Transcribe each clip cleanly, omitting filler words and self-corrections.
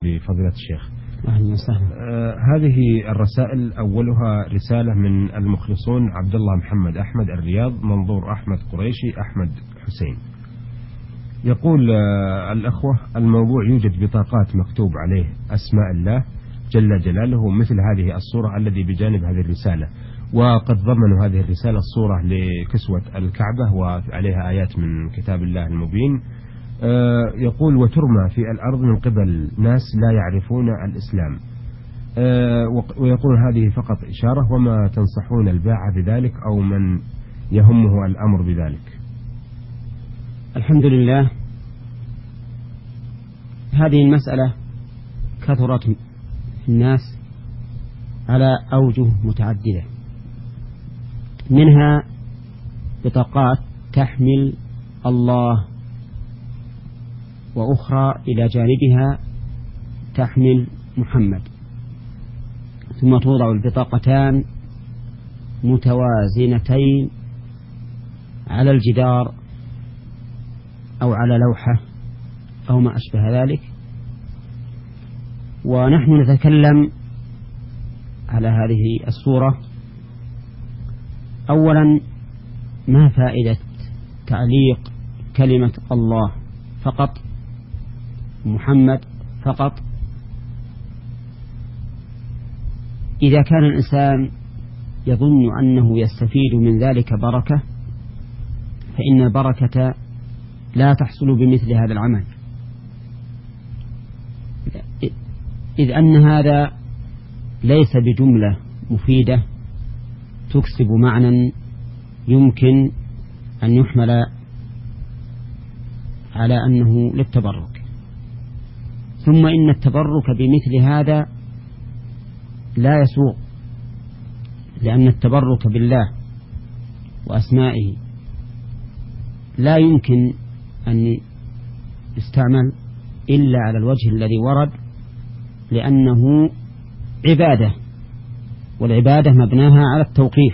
بفضيلة الشيخ. أهلا وسهلا. هذه الرسائل أولها رسالة من المخلصون عبد الله محمد أحمد الرياض، منظور أحمد قريشي أحمد حسين. يقول الأخوة: الموضوع يوجد بطاقات مكتوب عليه أسماء الله جل جلاله مثل هذه الصورة الذي بجانب هذه الرسالة، وقد ضمنوا هذه الرسالة الصورة لكسوة الكعبة وعليها آيات من كتاب الله المبين. يقول: وترمى في الأرض من قبل ناس لا يعرفون الإسلام. ويقول: هذه فقط إشارة، وما تنصحون الباعة بذلك أو من يهمه الأمر بذلك؟ الحمد لله. هذه المسألة كثرت الناس على أوجه متعددة، منها بطاقات تحمل الله، وأخرى إلى جانبها تحمل محمد، ثم توضع البطاقتان متوازنتين على الجدار أو على لوحة أو ما أشبه ذلك. ونحن نتكلم على هذه الصورة. أولا، ما فائدة تعليق كلمة الله فقط محمد فقط إذا كان الإنسان يظن أنه يستفيد من ذلك بركة؟ فإن البركة لا تحصل بمثل هذا العمل، إذ أن هذا ليس بجملة مفيدة تكسب معنى يمكن أن يحمل على أنه للتبرك. ثم إن التبرك بمثل هذا لا يسوغ، لأن التبرك بالله وأسمائه لا يمكن أن يستعمل إلا على الوجه الذي ورد، لأنه عبادة، والعبادة مبناها على التوقيف.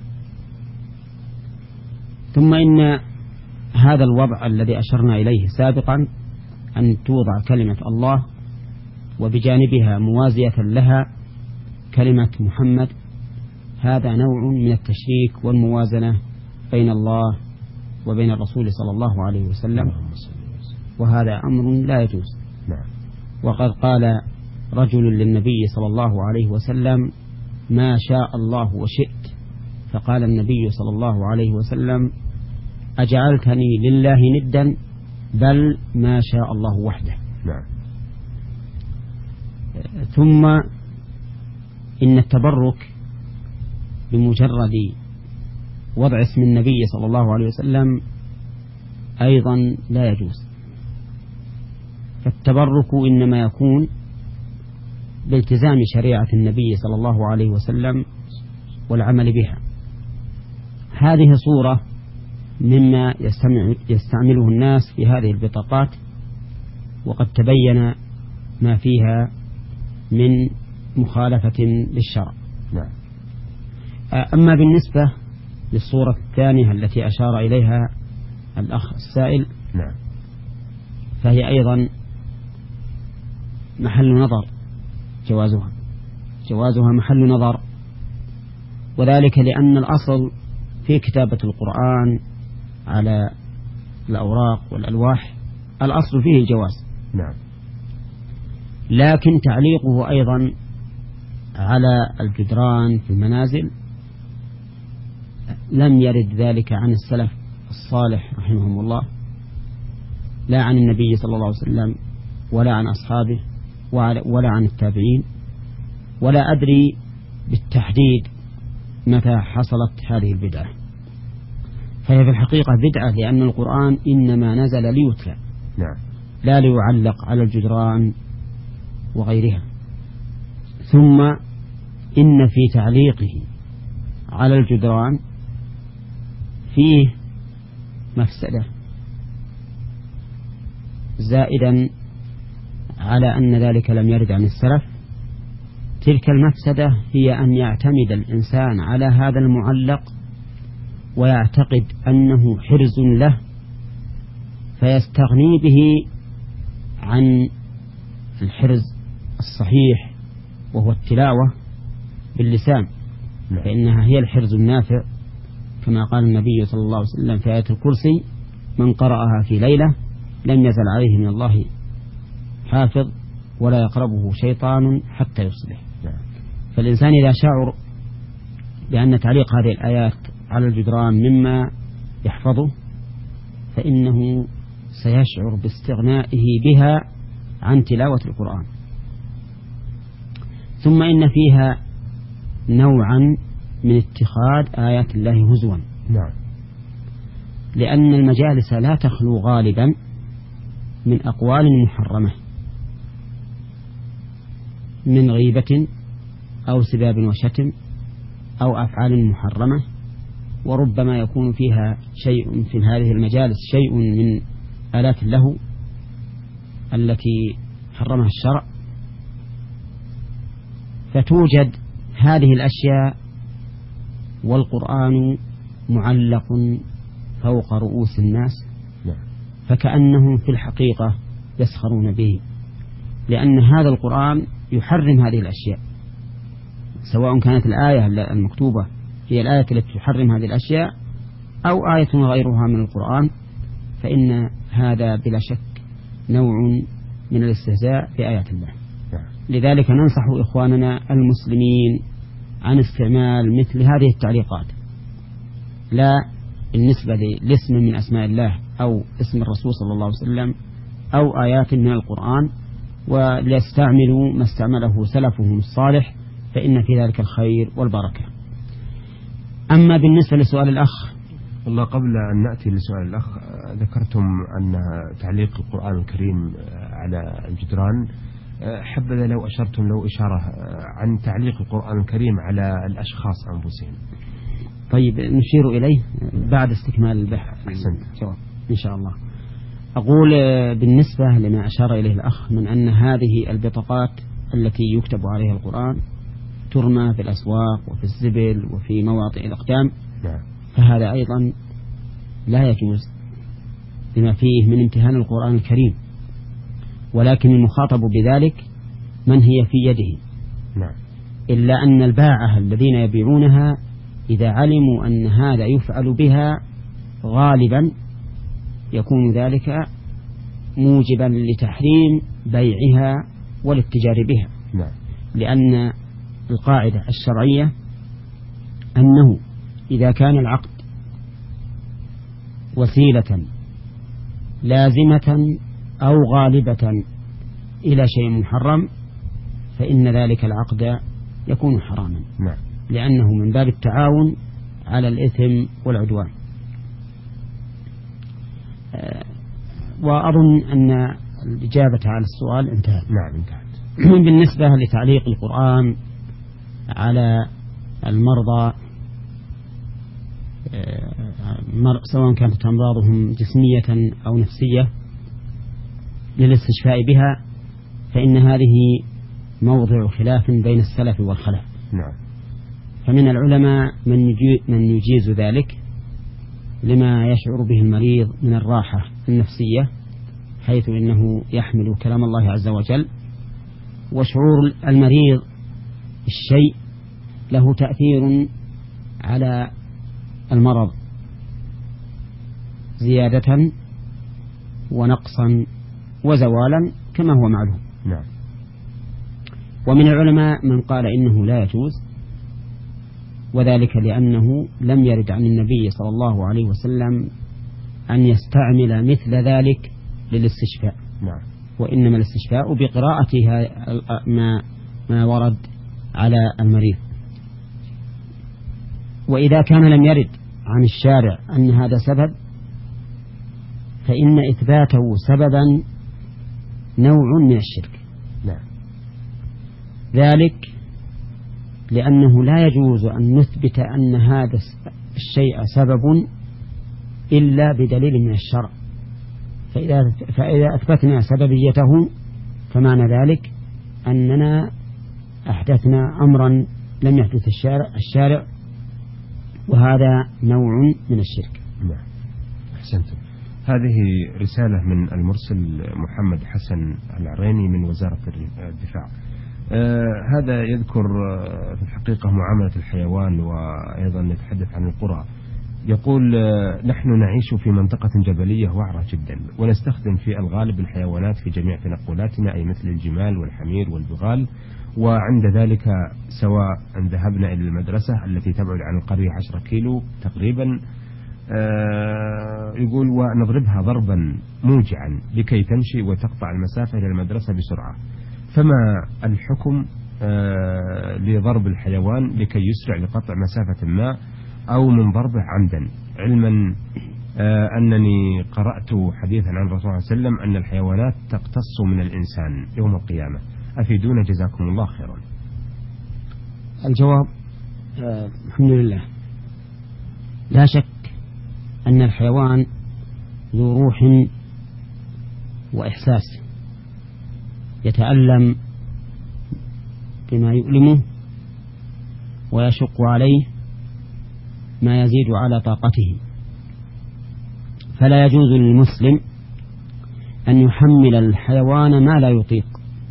ثم إن هذا الوضع الذي أشرنا إليه سابقا، أن توضع كلمة الله وبجانبها موازية لها كلمة محمد، هذا نوع من التشريك والموازنة بين الله وبين الرسول صلى الله عليه وسلم، وهذا أمر لا يجوز. وقد قال رجل للنبي صلى الله عليه وسلم: ما شاء الله وشئت. فقال النبي صلى الله عليه وسلم: أجعلتني لله ندا؟ بل ما شاء الله وحده. ثم إن التبرك بمجرد وضع اسم النبي صلى الله عليه وسلم أيضا لا يجوز، فالتبرك إنما يكون بالتزام شريعة النبي صلى الله عليه وسلم والعمل بها. هذه صورة مما يستعمله الناس في هذه البطاقات، وقد تبين ما فيها من مخالفة للشرع. أما بالنسبة للصورة الثانية التي أشار إليها الأخ السائل، فهي أيضا محل نظر، جوازها محل نظر، وذلك لأن الأصل في كتابة القرآن على الأوراق والألواح الأصل فيه الجواز. لكن تعليقه أيضا على الجدران في المنازل لم يرد ذلك عن السلف الصالح رحمهم الله، لا عن النبي صلى الله عليه وسلم ولا عن أصحابه ولا عن التابعين، ولا أدري بالتحديد متى حصلت هذه البدعة. فهي في الحقيقة بدعة، لأن القرآن إنما نزل ليتلى لا ليعلق على الجدران وغيرها. ثم إن في تعليقه على الجدران فيه مفسدة زائدا على أن ذلك لم يرد عن السلف. تلك المفسدة هي أن يعتمد الإنسان على هذا المعلق ويعتقد أنه حرز له، فيستغني به عن الحرز الصحيح وهو التلاوة باللسان، فإنها هي الحرز النافع، كما قال النبي صلى الله عليه وسلم في آية الكرسي: من قرأها في ليلة لم يزل عليه من الله حافظ ولا يقربه شيطان حتى يصبح. فالإنسان إذا شعر بأن تعليق هذه الآيات على الجدران مما يحفظه فإنه سيشعر باستغنائه بها عن تلاوة القرآن. ثم إن فيها نوعا من اتخاذ آيات الله هزوا، لأن المجالس لا تخلو غالبا من أقوال محرمة من غيبة أو سباب وشتم أو أفعال محرمة، وربما يكون فيها شيء في هذه المجالس شيء من آلات اللهو التي حرمها الشرع، فتوجد هذه الأشياء والقرآن معلق فوق رؤوس الناس، فكأنهم في الحقيقة يسخرون به، لأن هذا القرآن يحرم هذه الأشياء، سواء كانت الآية المكتوبة هي الآية التي تحرم هذه الأشياء أو آية غيرها من القرآن، فإن هذا بلا شك نوع من الاستهزاء بآيات الله. لذلك ننصح إخواننا المسلمين عن استعمال مثل هذه التعليقات، لا بالنسبة لاسم من أسماء الله أو اسم الرسول صلى الله عليه وسلم أو آيات من القرآن، وليستعملوا ما استعمله سلفهم الصالح، فإن في ذلك الخير والبركة. أما بالنسبة لسؤال الأخ، والله قبل أن نأتي لسؤال الأخ، ذكرتم أن تعليق القرآن الكريم على الجدران، حبذا لو أشرتم لو إشارة عن تعليق القرآن الكريم على الأشخاص أنفسهم. طيب نشير إليه بعد استكمال البحث. أحسنت. جواب إن شاء الله. أقول بالنسبة لما أشار إليه الأخ من أن هذه البطاقات التي يكتب عليها القرآن ترمى في الأسواق وفي الزبل وفي مواطئ الأقدام، فهذا أيضا لا يجوز لما فيه من امتهان القرآن الكريم، ولكن المخاطب بذلك من هي في يده، إلا أن الباعة الذين يبيعونها إذا علموا أن هذا يفعل بها غالبا يكون ذلك موجبا لتحريم بيعها والاتجار بها، لأن القاعدة الشرعية أنه إذا كان العقد وسيلة لازمة أو غالبة إلى شيء محرم فإن ذلك العقد يكون حراما، لأنه من باب التعاون على الإثم والعدوان. وأظن أن الإجابة على السؤال انتهت. انتهت. بالنسبة لتعليق القرآن على المرضى سواء كانت أمراضهم جسمية أو نفسية للاستشفاء بها، فإن هذه موضع خلاف بين السلف والخلف. فمن العلماء من يجيز ذلك لما يشعر به المريض من الراحة النفسية، حيث إنه يحمل كلام الله عز وجل، وشعور المريض الشيء له تأثير على المرض زيادة ونقصا وزوالا كما هو معلوم. ومن العلماء من قال إنه لا يجوز، وذلك لأنه لم يرد عن النبي صلى الله عليه وسلم أن يستعمل مثل ذلك للاستشفاء، وإنما الاستشفاء بقراءة ما ورد على المريض. وإذا كان لم يرد عن الشارع أن هذا سبب، فإن إثباته سببا نوع من الشرك. ذلك لأنه لا يجوز أن نثبت أن هذا الشيء سبب إلا بدليل من الشرع، فإذا أثبتنا سببيته فمعنى ذلك أننا أحدثنا أمرا لم يحدث الشارع، وهذا نوع من الشرك. أحسنتم. هذه رسالة من المرسل محمد حسن العريني من وزارة الدفاع. هذا يذكر في الحقيقة معاملة الحيوان، وأيضا يتحدث عن القرى. يقول نحن نعيش في منطقة جبلية وعرة جدا، ونستخدم في الغالب الحيوانات في جميع تنقلاتنا، أي مثل الجمال والحمير والبغال. وعند ذلك سواء أن ذهبنا إلى المدرسة التي تبعد عن القرية 10 كيلو تقريبا، يقول ونضربها ضربا موجعا لكي تمشي وتقطع المسافة إلى المدرسة بسرعة. فما الحكم لضرب الحيوان لكي يسرع لقطع مسافة ما، أو من ضربه عمدا، علما أنني قرأت حديثا عن الرسول صلى الله عليه وسلم أن الحيوانات تقتص من الإنسان يوم القيامة؟ أفيدونا جزاكم الله خيرا. الجواب الحمد لله. لا شك أن الحيوان ذو روح وإحساس، يتألم بما يؤلمه ويشق عليه ما يزيد على طاقته، فلا يجوز للمسلم أن يحمل الحيوان ما لا يطيق،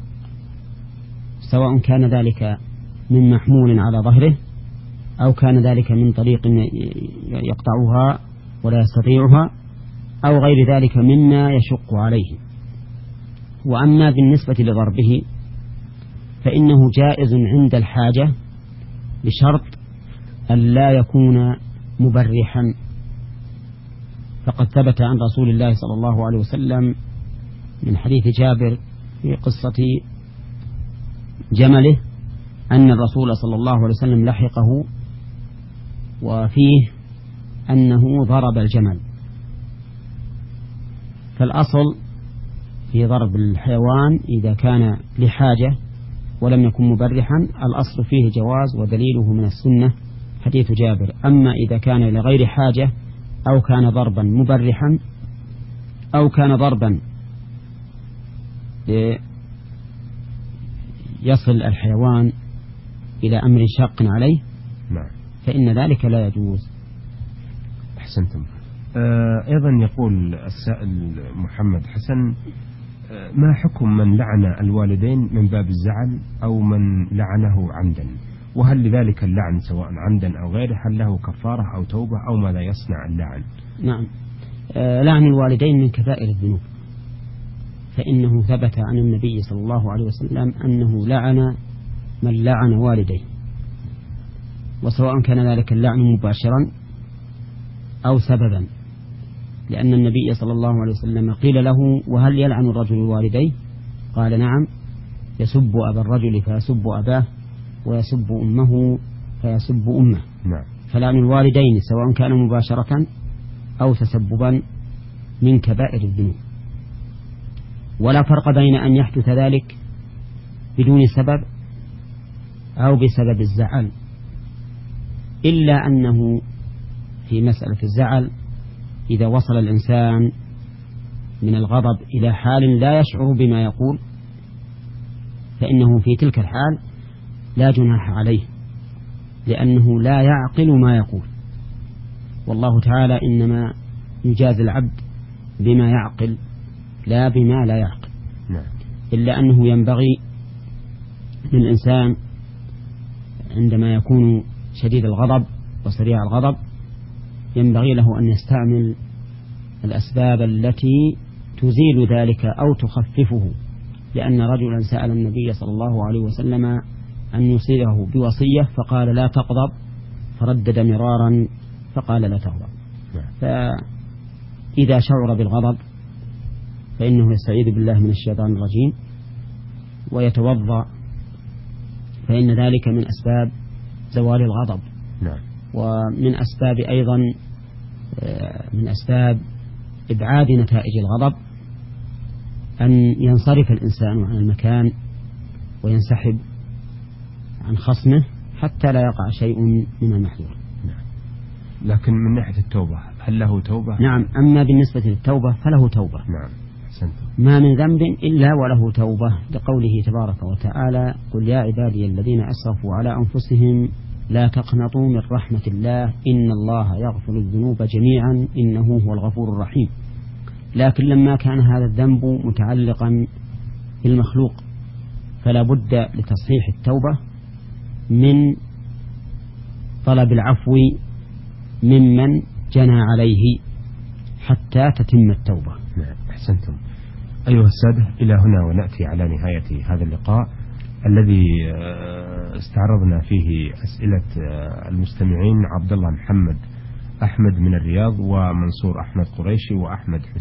سواء كان ذلك من محمول على ظهره أو كان ذلك من طريق يقطعها ولا يستطيعها أو غير ذلك مما يشق عليه. وأما بالنسبة لضربه فإنه جائز عند الحاجة بشرط أن لا يكون مبرحا، فقد ثبت عن رسول الله صلى الله عليه وسلم من حديث جابر في قصة جمله أن الرسول صلى الله عليه وسلم لحقه وفيه أنه ضرب الجمل. فالأصل في ضرب الحيوان إذا كان لحاجة ولم يكن مبرحا الأصل فيه جواز، ودليله من السنة حديث جابر. أما إذا كان لغير حاجة أو كان ضربا مبرحا أو كان ضربا يصل الحيوان إلى أمر شاق عليه فإن ذلك لا يجوز. أحسنتم. أيضا يقول السائل محمد حسن: ما حكم من لعن الوالدين من باب الزعل أو من لعنه عمدا؟ وهل لذلك اللعن سواء عمدا أو غيره هل له كفارة أو توبة أو ماذا يصنع اللعن؟ نعم، لعن الوالدين من كبائر الذنوب، فإنه ثبت عن النبي صلى الله عليه وسلم أنه لعن من لعن والديه، وسواء كان ذلك اللعن مباشرا أو سببا، لأن النبي صلى الله عليه وسلم قيل له: وهل يلعن الرجل والديه؟ قال: نعم، يسب أبا الرجل فيسب أباه ويسب أمه فيسب أمه. نعم. فلعن الوالدين سواء كان مباشرة أو تسببا من كبائر الذنوب، ولا فرق بين أن يحدث ذلك بدون سبب أو بسبب الزعل، إلا أنه في مسألة الزعل إذا وصل الإنسان من الغضب إلى حال لا يشعر بما يقول فإنه في تلك الحال لا جناح عليه، لأنه لا يعقل ما يقول، والله تعالى إنما يجازي العبد بما يعقل لا بما لا يعقل. إلا أنه ينبغي للإنسان عندما يكون شديد الغضب وسريع الغضب ينبغي له أن يستعمل الأسباب التي تزيل ذلك أو تخففه، لأن رجلا سأل النبي صلى الله عليه وسلم أن يصيبه بوصية فقال: لا تغضب، فردد مرارا فقال: لا تغضب. فإذا شعر بالغضب فإنه يستعيذ بالله من الشيطان الرجيم ويتوضأ، فإن ذلك من أسباب زوال الغضب. ومن أسباب أيضا من أسباب إبعاد نتائج الغضب أن ينصرف الإنسان عن المكان وينسحب عن خصمه حتى لا يقع شيء من المحذور. لكن من ناحية التوبة هل له توبة؟ نعم، أما بالنسبة للتوبة فله توبة. نعم. ما من ذنب إلا وله توبة، لقوله تبارك وتعالى: قل يا عبادي الذين أسرفوا على أنفسهم لا تقنطوا من رحمة الله إن الله يغفر الذنوب جميعا إنه هو الغفور الرحيم. لكن لما كان هذا الذنب متعلقا بالمخلوق فلا بد لتصحيح التوبة من طلب العفو ممن جنى عليه حتى تتم التوبة. أحسنتم. أيها السادة، إلى هنا ونأتي على نهاية هذا اللقاء الذي استعرضنا فيه أسئلة المستمعين عبد الله محمد أحمد من الرياض، ومنصور أحمد قريشي، وأحمد حسين.